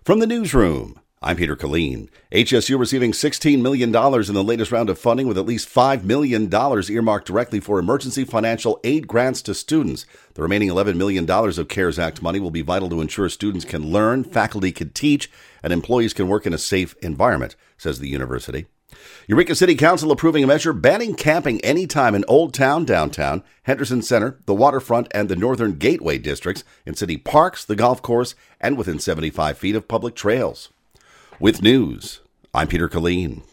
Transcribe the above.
From the newsroom, I'm Peter Killeen. HSU receiving $16 million in the latest round of funding, with at least $5 million earmarked directly for emergency financial aid grants to students. The remaining $11 million of CARES Act money will be vital to ensure students can learn, faculty can teach, and employees can work in a safe environment, says the university. Eureka City Council approving a measure banning camping anytime in Old Town, downtown, Henderson Center, the waterfront, and the Northern Gateway districts, in city parks, the golf course, and within 75 feet of public trails. With news, I'm Peter Killeen.